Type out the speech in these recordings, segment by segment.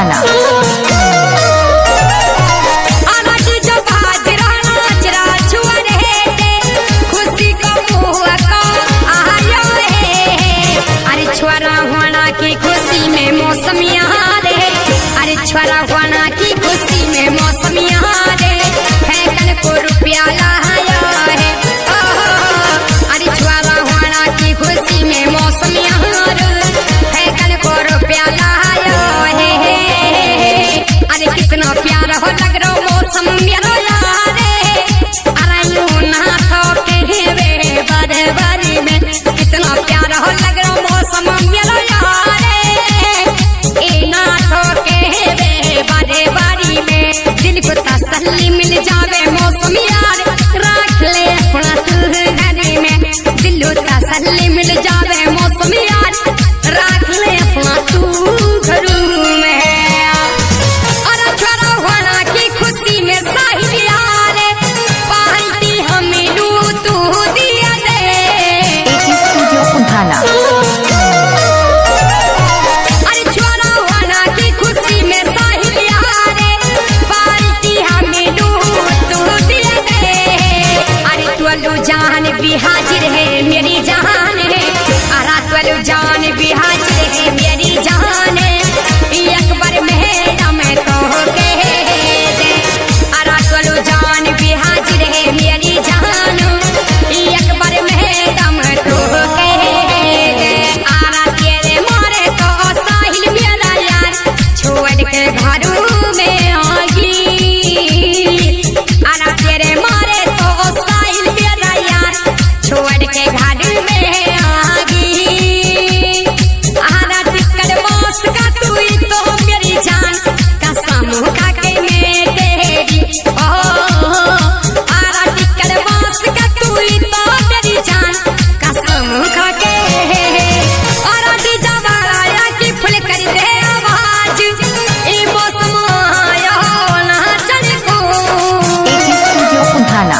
उठाना। छुआरा होना की खुशी में मौसम यहाँ रे, अरे छुआरा होना की खुशी में मौसम यहाँ रे, है कन को रुपया लाया है, अरे छुआरा होना की खुशी में मौसम यहाँ रे, है कन को रुपया लाया है, अरे कितना प्यारा हो लग रहा मौसम मेरा यार है, अरे यूं ना थोके वे बारे बारी में, कितना प्यारा हो लग रहा मौसम मेरा यार ए ना थोके वे बारे बारी में, दिल को तसल्ली मिल जावे मौसम यार, रख ले अपना तू घर में, दिल को तसल्ली मिल जावे मौसम यार, रख ले अपना तू घर में, अरे छोरा होना की खुशी में साहिल यार, पार्टी हमें लू तू दिया दे, स्टूडियो उठाना। अरे छोरा होना की खुशी में साहिल यार, पार्टी हमें लू तू दिया दे, अरे त्वलू जान भी हाजिर है मेरी जान है, अरे त्वलू जान भी हाजिर है मेरी जान है, एक बार मेरा मैं तो के दे, अरे त्वलू जान भी हाजिर है मेरी जान, एक बार मेरा मैं तो के दे, अरे तेरे मारे तो साहिल मेरा यार, छोड़ के घरों में आगी, अरे तेरे मारे तो साहिल मेरा यार, छोड़ के घर में आगी, अरे टिकट बांस का तू ही तो मेरी जान, कसम खा के मैं तेरी, अरे टिकट बांस का तू ही तो मेरी जान, कसम खा के, अरे डीजा वाला की फुल कर दे आवाज, ई मौसम आया ना चल को, स्टूडियो उठाना।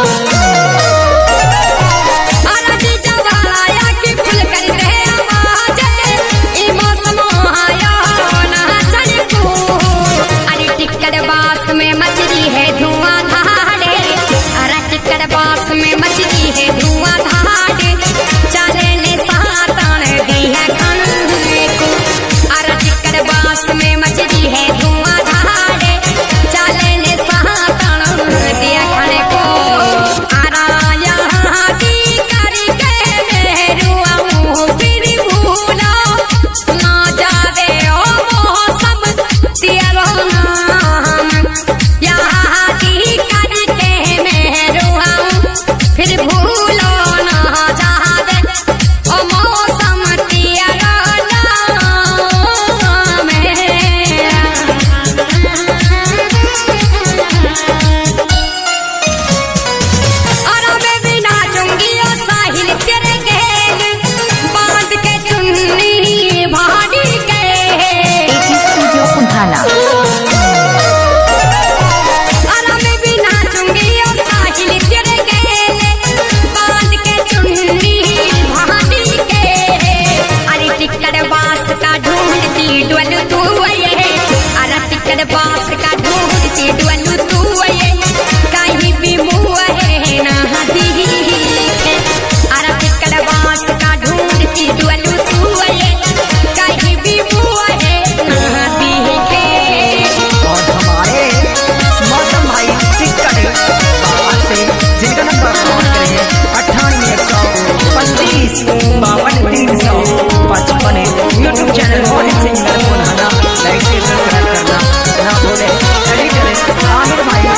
अरे डीजा वाला की फुल कर दे आवाज, ई मौसम आया ना चल को, अरे टिकट बास में मछली है धुआं धाड़े, अरे टिकट बास में मछली है धुआं धाड़े, चले ने सातान दी है खाने को, अरे टिकट बास में मछली है धुआं धाड़े, चले ने सातान दिया खाने को, अरे यहाँ की करके मेरुआ मुँह फिर भूला ना जावे ओ मौसम तेरा नाम, यहाँ की करके मेरुआ फिर भूलो ना जावे ओ मौसम तेरा नाम है, अरे मैं भी नाचूंगी ओ साहिल तेरे गेल, बांध के चुन्नी भाड़ी के, स्टूडियो उठाना। अरे मैं भी नाचूंगी ओ साहिल तेरे गेल, बांध के चुन्नी भाड़ी के, अरे टिकट बास का ढूंढती डोलू तू ये, अरे टिकट बास का ढूंढती डोलू तू ये, कहीं भी मुँह है ना दी, अरे टिकट बास का ढूंढती डोलू तू ये, कहीं भी मुँह है ना दी के, और हमारे मौसम भाई टिकट बाहर से जिनका नंबर नोट करेंगे 98 125 52 355 यूट्यूब चैनल मॉर्निंग सिंगर को नहाना, लाइक शेयर सब्सक्राइब करना ना भूले, एडिटर आमिर भाई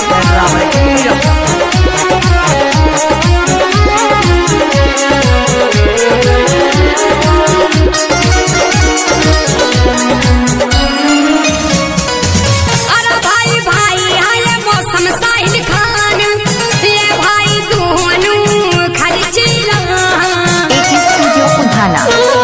अरे भाई भाई आए मौसम साहिल खान, ये भाई दोनों खर्चीला, स्टूडियो उठाना।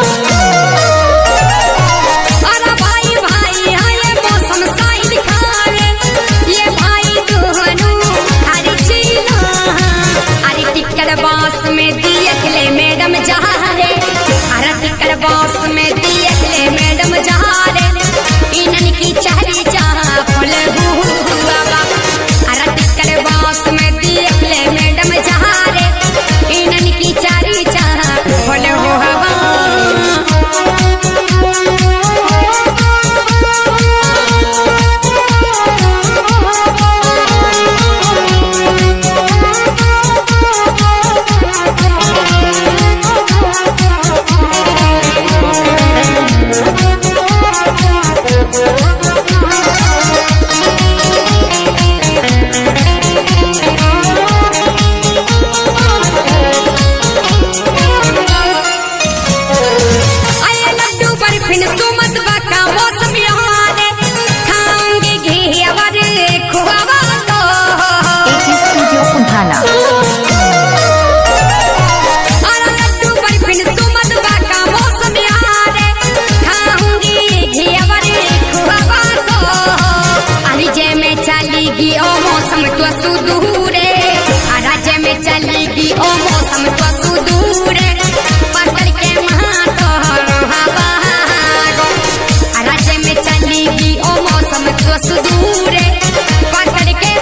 अरे भाई भाई आए मौसम साहिल खान, ये भाई दोनों खर्चीला, अरे टिकट बास में देख ले मैडम जहाँ रे, अरे टिकट बास में देख ले मैडम जहाँ रे, इनन की चाह ओ मौसम तो सुदूर पकड़ के राज्य में चलेगी ओ मौसम तो सुदूर पकड़ के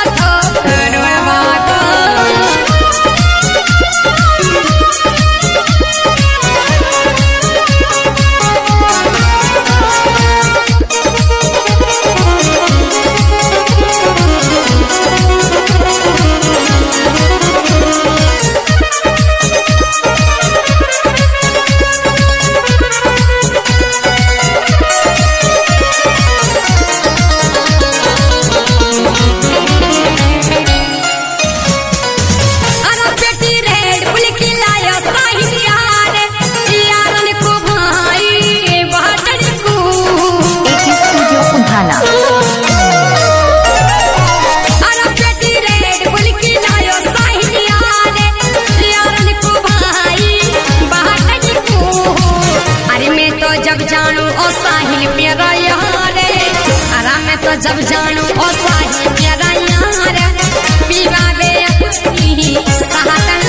जब जानू ओ साहिल मेरा यार आराम में तो जब जानू ओ साहिल मेरा यार पीवा बे अपनी सहातन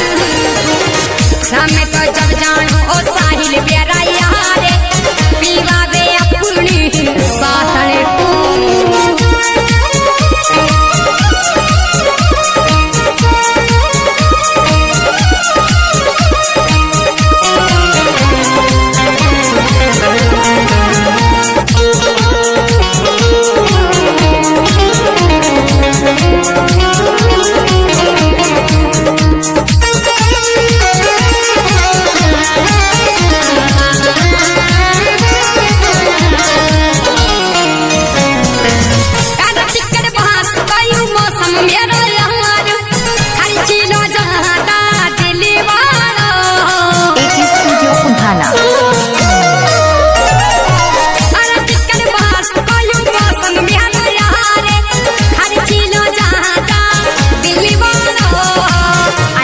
आराम में तो जब जानू ओ साहिल मेरा यार पीवा बे अपनी सहातन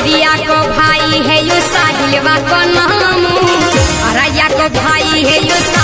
भाई है यो